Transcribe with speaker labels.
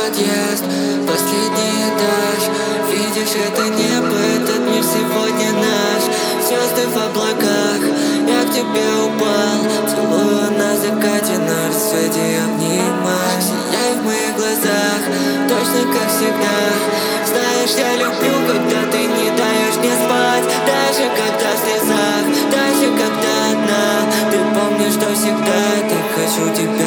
Speaker 1: подъезд, последний этаж. Видишь, это небо, этот мир сегодня наш. Звезды в облаках, я к тебе упал. Целую на закате, на рассвете обнимаю. Сияй в моих глазах, точно как всегда. Знаешь, я люблю, когда ты не даешь мне спать. Даже когда в слезах, даже когда одна. Ты помнишь, что всегда так хочу тебя